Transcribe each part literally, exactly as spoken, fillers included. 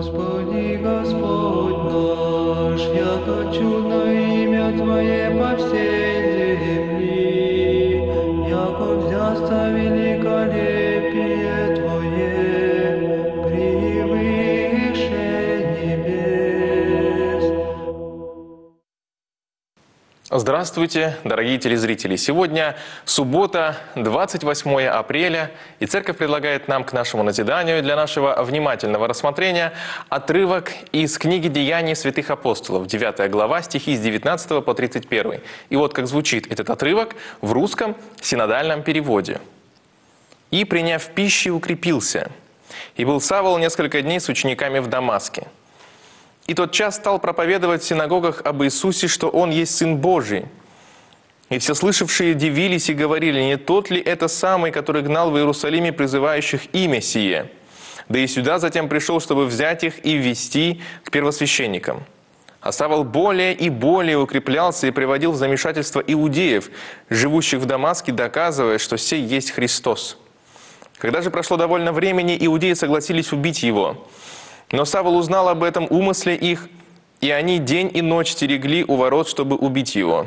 Господи, Господь наш, яко чудно имя Твое по всей земли, яко взясто великолепие Твое превыше небес. Здравствуйте, дорогие телезрители! Сегодня суббота, двадцать восьмое апреля, и Церковь предлагает нам к нашему назиданию для нашего внимательного рассмотрения отрывок из книги «Деяний святых апостолов», девятая глава, стихи с девятнадцатого по тридцать первый. И вот как звучит этот отрывок в русском синодальном переводе. «И, приняв пищи, укрепился, и был Савл несколько дней с учениками в Дамаске. И тот час стал проповедовать в синагогах об Иисусе, что Он есть Сын Божий. И все слышавшие дивились и говорили, не тот ли это самый, который гнал в Иерусалиме призывающих имя сие? Да и сюда затем пришел, чтобы взять их и ввести к первосвященникам. А Савл более и более укреплялся и приводил в замешательство иудеев, живущих в Дамаске, доказывая, что сей есть Христос. Когда же прошло довольно времени, иудеи согласились убить его. Но Савл узнал об этом умысле их, и они день и ночь стерегли у ворот, чтобы убить его.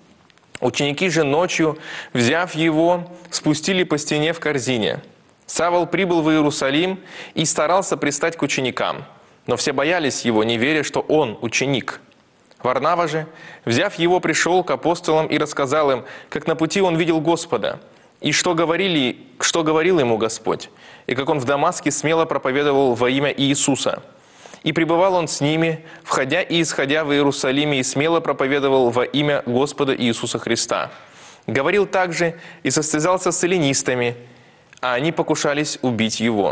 Ученики же ночью, взяв его, спустили по стене в корзине. Савл прибыл в Иерусалим и старался пристать к ученикам, но все боялись его, не веря, что он ученик. Варнава же, взяв его, пришел к апостолам и рассказал им, как на пути он видел Господа, и что, говорили, что говорил ему Господь, и как он в Дамаске смело проповедовал во имя Иисуса. И пребывал он с ними, входя и исходя в Иерусалиме, и смело проповедовал во имя Господа Иисуса Христа. Говорил также и состязался с эллинистами, а они покушались убить его.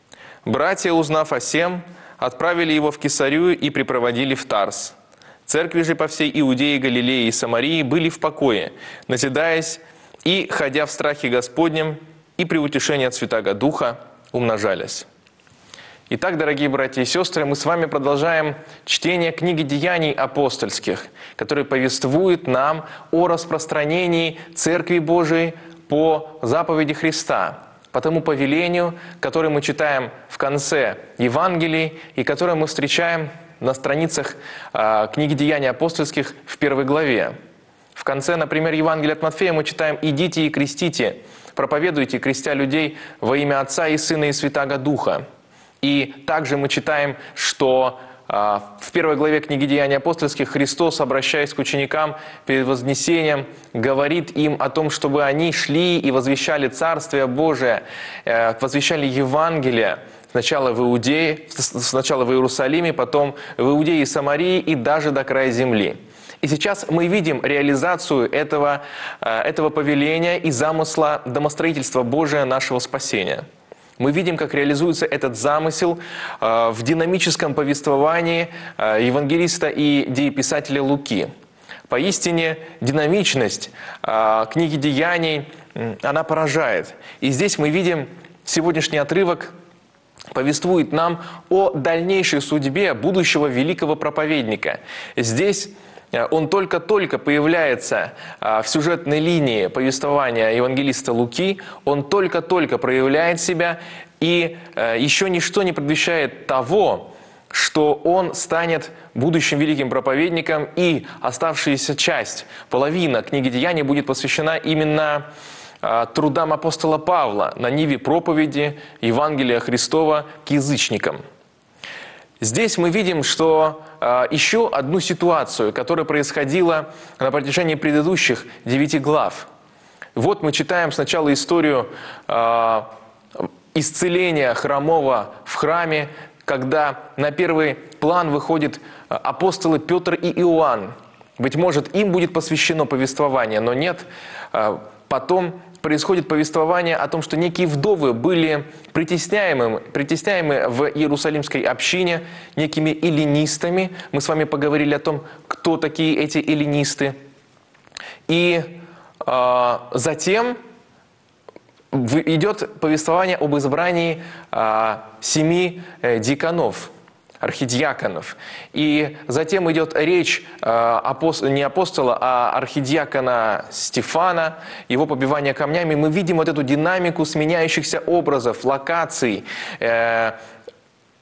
Братья, узнав о сем, отправили его в Кесарию и припроводили в Тарс. Церкви же по всей Иудее, Галилее и Самарии были в покое, назидаясь и, ходя в страхе Господнем, и при утешении от Святаго Духа умножались». Итак, дорогие братья и сестры, мы с вами продолжаем чтение книги «Деяний апостольских», которая повествует нам о распространении Церкви Божией по заповеди Христа, по тому повелению, которое мы читаем в конце Евангелий и которое мы встречаем на страницах э, книги «Деяний апостольских» в первой главе. В конце, например, Евангелия от Матфея мы читаем «Идите и крестите, проповедуйте, крестя людей во имя Отца и Сына и Святаго Духа». И также мы читаем, что э, в первой главе книги «Деяний апостольских» Христос, обращаясь к ученикам перед вознесением, говорит им о том, чтобы они шли и возвещали Царствие Божие, э, возвещали Евангелие, сначала в Иудее, сначала в Иерусалиме, потом в Иудее и Самарии и даже до края земли. И сейчас мы видим реализацию этого, этого повеления и замысла домостроительства Божия нашего спасения. Мы видим, как реализуется этот замысел в динамическом повествовании евангелиста и дееписателя Луки. Поистине динамичность книги «Деяний», она поражает. И здесь мы видим сегодняшний отрывок, повествует нам о дальнейшей судьбе будущего великого проповедника. Здесь он только-только появляется в сюжетной линии повествования евангелиста Луки, он только-только проявляет себя, и еще ничто не предвещает того, что он станет будущим великим проповедником, и оставшаяся часть, половина книги «Деяний» будет посвящена именно трудам апостола Павла на ниве проповеди Евангелия Христова к язычникам. Здесь мы видим, что э, еще одну ситуацию, которая происходила на протяжении предыдущих девяти глав. Вот мы читаем сначала историю э, исцеления хромого в храме, когда на первый план выходят апостолы Петр и Иоанн. Быть может, им будет посвящено повествование, но нет. Э, потом происходит повествование о том, что некие вдовы были притесняемы, притесняемы в Иерусалимской общине некими эллинистами. Мы с вами поговорили о том, кто такие эти эллинисты. И э, затем идет повествование об избрании э, семи э, диаконов, архидиаконов. И затем идет речь э, апост... не апостола, а архидиакона Стефана, его побивание камнями. Мы видим вот эту динамику сменяющихся образов, локаций, э,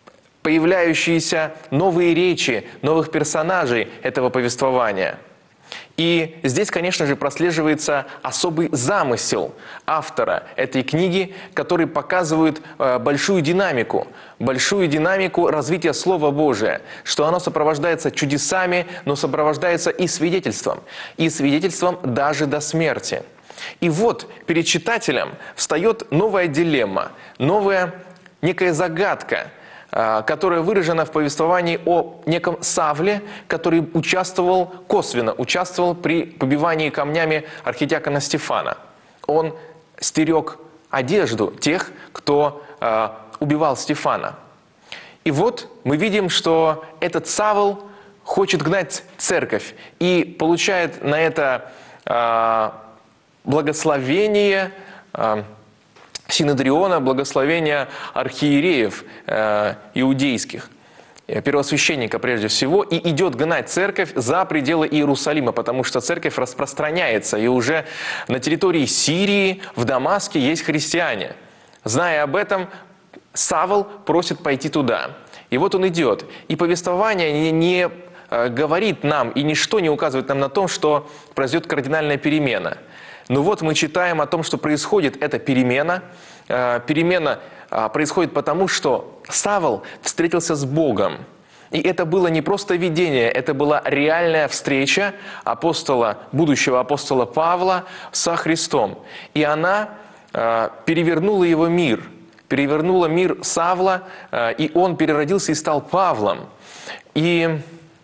появляющиеся новые речи, новых персонажей этого повествования. И здесь, конечно же, прослеживается особый замысел автора этой книги, который показывает большую динамику, большую динамику развития Слова Божия, что оно сопровождается чудесами, но сопровождается и свидетельством, и свидетельством даже до смерти. И вот перед читателем встает новая дилемма, новая некая загадка, которая выражена в повествовании о неком Савле, который участвовал, косвенно участвовал при побивании камнями архидиакона Стефана. Он стерег одежду тех, кто э, убивал Стефана. И вот мы видим, что этот Савл хочет гнать церковь и получает на это э, благословение э, Синедриона, благословения архиереев э, иудейских, первосвященника прежде всего, и идет гнать церковь за пределы Иерусалима, потому что церковь распространяется, и уже на территории Сирии, в Дамаске есть христиане. Зная об этом, Савл просит пойти туда. И вот он идет. И повествование не, не э, говорит нам, и ничто не указывает нам на том, что произойдет кардинальная перемена. Но вот мы читаем о том, что происходит эта перемена. Перемена происходит потому, что Савл встретился с Богом. И это было не просто видение, это была реальная встреча апостола, будущего апостола Павла со Христом. И она перевернула его мир, перевернула мир Савла, и он переродился и стал Павлом. И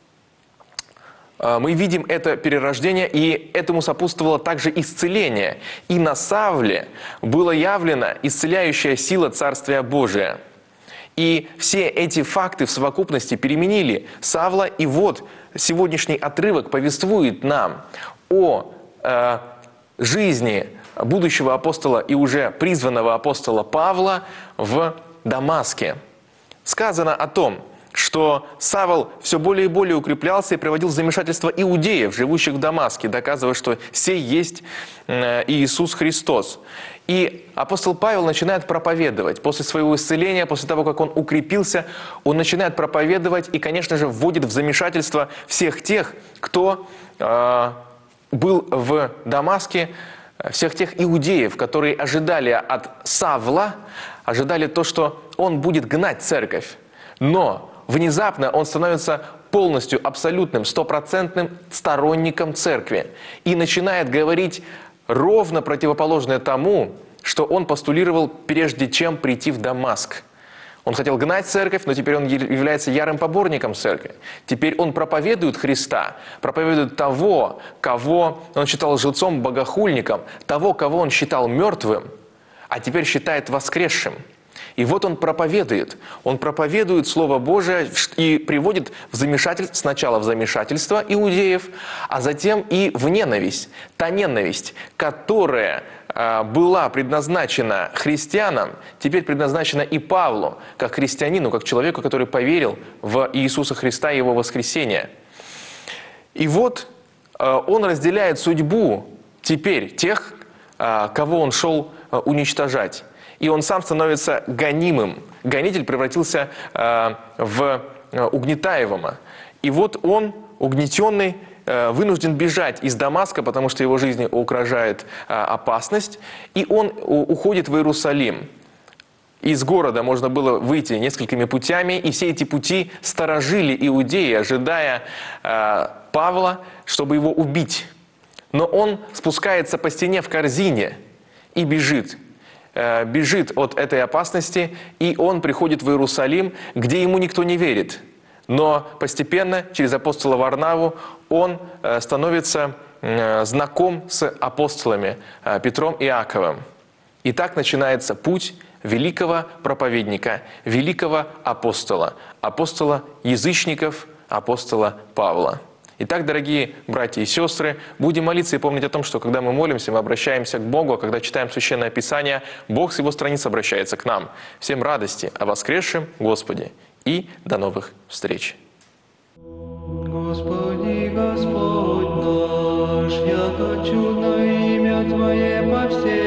мы видим это перерождение, и этому сопутствовало также исцеление. И на Савле была явлена исцеляющая сила Царствия Божия. И все эти факты в совокупности переменили Савла. И вот сегодняшний отрывок повествует нам о э, жизни будущего апостола и уже призванного апостола Павла в Дамаске. Сказано о том, что Савл все более и более укреплялся и приводил в замешательство иудеев, живущих в Дамаске, доказывая, что сей есть Иисус Христос. И апостол Павел начинает проповедовать. После своего исцеления, после того, как он укрепился, он начинает проповедовать и, конечно же, вводит в замешательство всех тех, кто э, был в Дамаске, всех тех иудеев, которые ожидали от Савла, ожидали то, что он будет гнать церковь. Но внезапно он становится полностью, абсолютным, стопроцентным сторонником церкви и начинает говорить ровно противоположное тому, что он постулировал, прежде чем прийти в Дамаск. Он хотел гнать церковь, но теперь он является ярым поборником церкви. Теперь он проповедует Христа, проповедует того, кого он считал лжецом, богохульником, того, кого он считал мертвым, а теперь считает воскресшим. И вот он проповедует. Он проповедует Слово Божие и приводит в замешательство, сначала в замешательство иудеев, а затем и в ненависть. Та ненависть, которая э, была предназначена христианам, теперь предназначена и Павлу, как христианину, как человеку, который поверил в Иисуса Христа и Его воскресение. И вот э, он разделяет судьбу теперь тех, э, кого он шел э, уничтожать. И он сам становится гонимым. Гонитель превратился э, в угнетаемого. И вот он, угнетенный, э, вынужден бежать из Дамаска, потому что его жизни угрожает э, опасность. И он уходит в Иерусалим. Из города можно было выйти несколькими путями, и все эти пути сторожили иудеи, ожидая э, Павла, чтобы его убить. Но он спускается по стене в корзине и бежит. бежит от этой опасности, и он приходит в Иерусалим, где ему никто не верит. Но постепенно, через апостола Варнаву, он становится знаком с апостолами Петром и Иаковом. И так начинается путь великого проповедника, великого апостола, апостола язычников, апостола Павла. Итак, дорогие братья и сестры, будем молиться и помнить о том, что когда мы молимся, мы обращаемся к Богу, а когда читаем Священное Писание, Бог с Его страниц обращается к нам. Всем радости о воскресшем Господе и до новых встреч! Господи, Господь наш, яко чудно имя Твое по всей